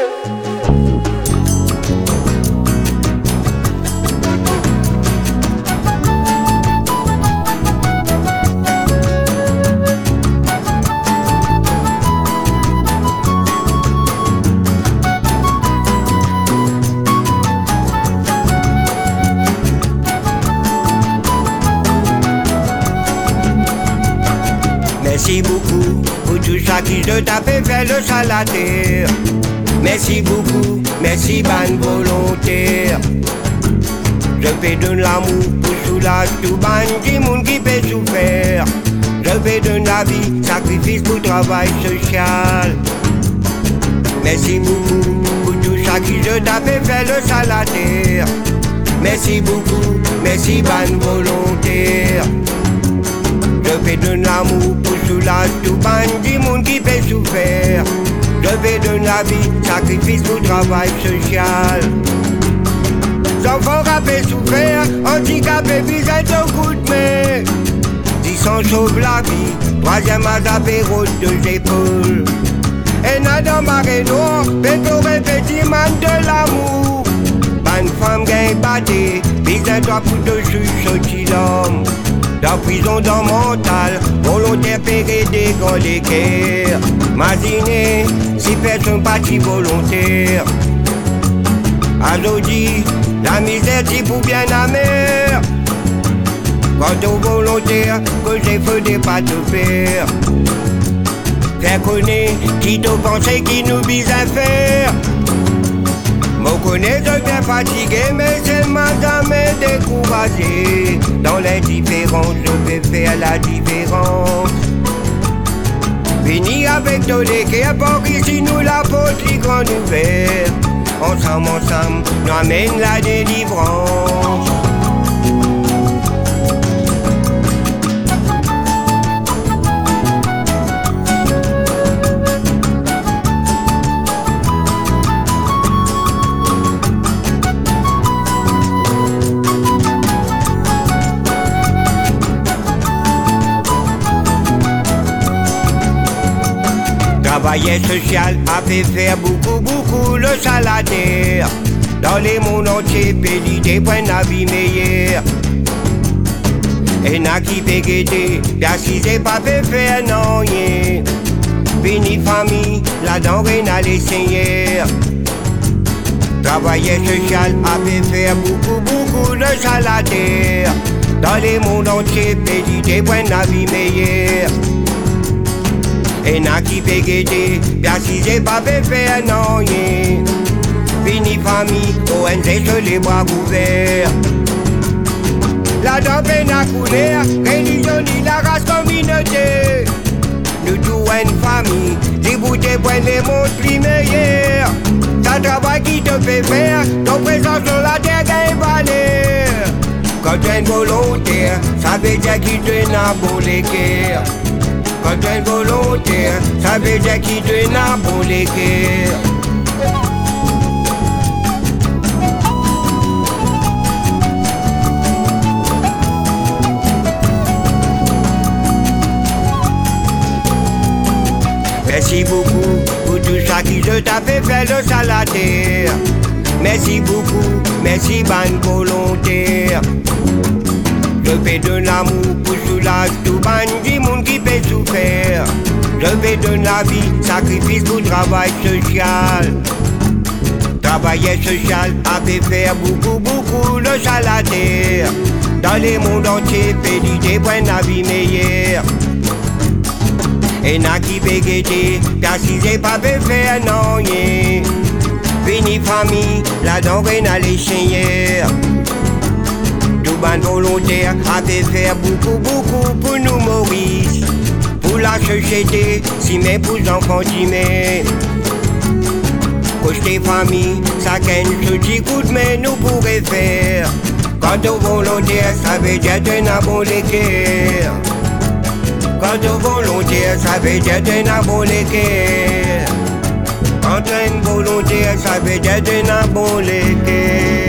Merci beaucoup pour tout ça qui je t'a fait faire le salataire. Merci beaucoup, merci bonne volontaire. Je fais de l'amour pour soulager tout ban du monde qui fait souffrir. Je fais de la vie, sacrifice pour travail social. Merci beaucoup pour tout ça qui je t'a fait faire le salataire. Merci beaucoup, merci bonne volontaire. Je fais de l'amour pour soulager tout ban du monde qui fait souffrir. Je fais de la vie, sacrifice pour travail social. Enfants fait souffrir, handicapés, besoin de coup de main. Si s'en sauve la vie, troisième âge apéro deux épaules. Et nada marée noire, béton répétit man de l'amour. Bonne femme gagne batté, besoin de pour de chuchotis l'homme. Dans prison, dans mental, volontaire péré des grands guerres. Imaginez si personne parti volontaire. Aujourd'hui, la misère dit pour bien amer. Quant aux volontaires, que j'ai fait des pas de faire. Faire connaître qui te pensait qui nous bise à faire. M'en connais, je bien fatigué, mais c'est m'a jamais découragé. Dans l'indifférence, je vais faire la différence. Fini avec tous les guerres, pour qu'ici nous la poterie grande ouverte. Ensemble, nous amène la délivrance. Travail social a fait faire beaucoup le salataire. Dans les mondes entiers, pays des points de vie meilleurs. Et n'a qui fait guetter, bien si c'est pas fait faire non rien. Fini famille, la denrée n'a les seigneurs. Travail social a fait faire beaucoup le salataire. Dans les mondes entiers, pays des points de vie meilleurs. Et n'a qui fait guetter, bien si j'ai pas fait faire non rien. Fini famille, ONG sur les bras ouverts. La dame n'a coulé, religion ni la race communauté. Nous tous une famille, les bouteilles points les mondes plus meilleurs. Ça travail qui te fait faire, ton présence sur la terre gagne valeur. Quand tu es volontaire, ça veut dire qu'il te n'a bon les guerres. Quand tu es volontaire, ça veut dire qu'il te n'a bon les guerres. Merci beaucoup pour tout ça qui je t'a fait faire le salataire. Merci beaucoup, merci bonne volontaire. Je fais de l'amour pour soulager tout ban du monde qui fait souffrir. Je fais de la vie, sacrifice pour travail social. Travail social a fait faire beaucoup le salataire. Dans les mondes entiers, pays des points de vie meilleurs. Et n'a qui fait guetter, car si j'ai pas fait faire non rien. Fini famille, la denrée n'a les seigneurs. Tout ban volontaire a fait faire beaucoup pour nous Maurice. Pour la société, si mes pour enfants d'imé. Côté famille, ça gagne ce petit coup de main nous pourrait faire. Quant aux volontaires, ça veut dire de n'a bon les guerres. Quant aux volontaires, ça veut dire de n'a bon les guerres. Quand un volontaire, ça veut dire de n'a bon les guerres.